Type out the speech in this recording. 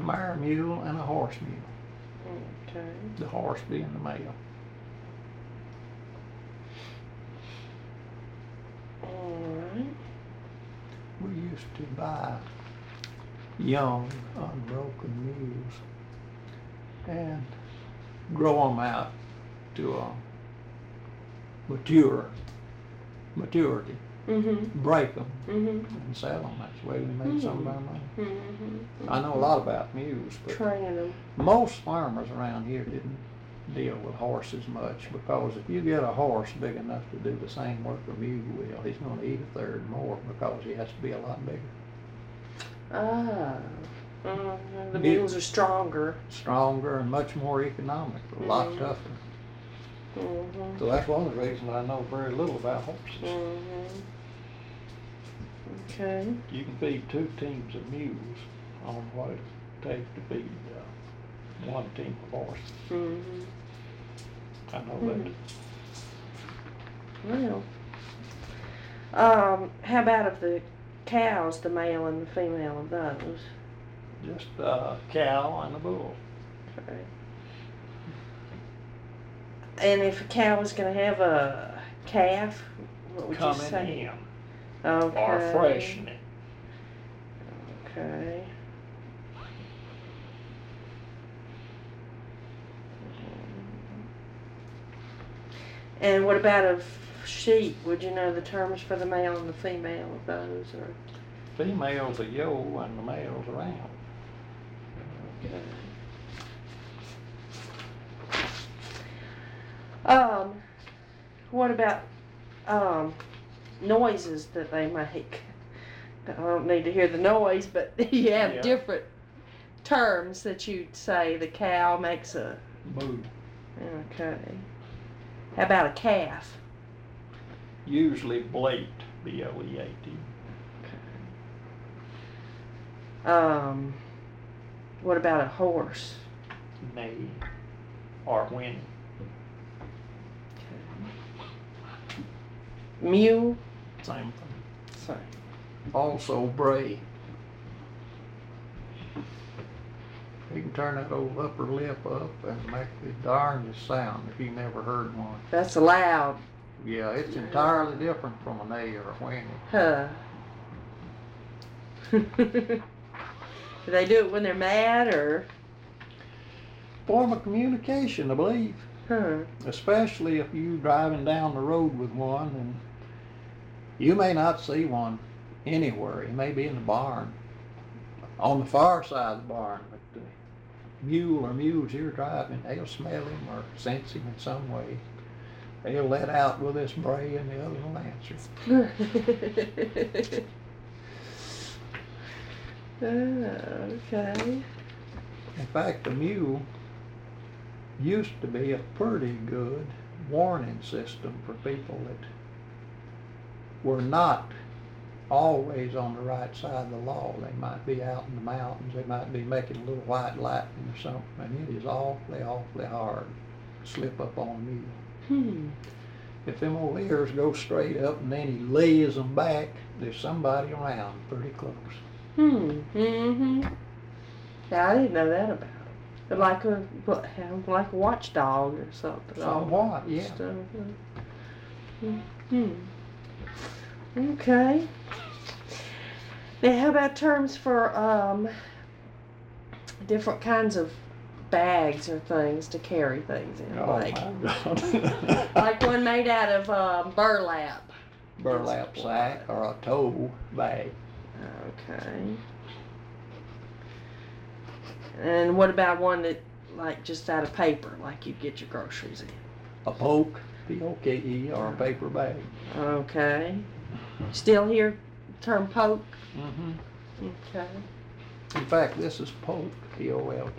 mare mule and a horse mule. Okay. The horse being the male. Alright. We used to buy young, unbroken mules and grow them out to a maturity, break them, and sell them. That's the way we made some of our money. I know a lot about mules, but Train them. most farmers around here didn't deal with horses much, because if you get a horse big enough to do the same work a mule will, he's going to eat a third more because he has to be a lot bigger. Ah. The mules are stronger. Stronger and much more economic, a lot tougher. So that's one of the reasons I know very little about horses. Okay. You can feed 2 teams of mules on what it takes to feed 1 team of horses. I know that. Well, how about of the cows, the male and the female of those? Just a cow and a bull. Okay. And if a cow was going to have a calf, what would you say? Coming in. Okay. Or freshening. Okay. And what about of sheep? Would you know the terms for the male and the female of those? Or? Female's a yo and the male's a ram. Okay. What about noises that they make? I don't need to hear the noise, but you have different terms that you'd say. The cow makes a moo. Okay. How about a calf? Usually bleat, B-L-E-A-T. Okay. What about a horse? Neigh or whinny. Okay. Mule? Same thing. Same. Also bray. You can turn that old upper lip up and make the darndest sound if you never heard one. That's loud. Yeah, it's entirely different from a neigh or a whinny. Huh. Do they do it when they're mad, or? Form of communication, I believe. Huh. Especially if you're driving down the road with one and you may not see one anywhere. He may be in the barn, on the far side of the barn, but the mule or mules you're driving, they'll smell him or sense him in some way. They'll let out with this bray and the other will answer. Okay. In fact, the mule used to be a pretty good warning system for people that were not always on the right side of the law. They might be out in the mountains, they might be making a little white lightning or something, and it is awfully, awfully hard to slip up on a mule. If them old ears go straight up and then he lays them back, there's somebody around pretty close. Yeah, I didn't know that about it. Like a watchdog or something. Somewhat, yeah. Okay. Now, how about terms for different kinds of bags or things to carry things in? Oh, my God. Like one made out of burlap. Burlap sack or a tow bag. Okay. And what about one that, like, just out of paper, like you get your groceries in? A poke, P-O-K-E, or a paper bag. Okay. Still hear the term poke? Okay. In fact, this is polk, P-O-L-K.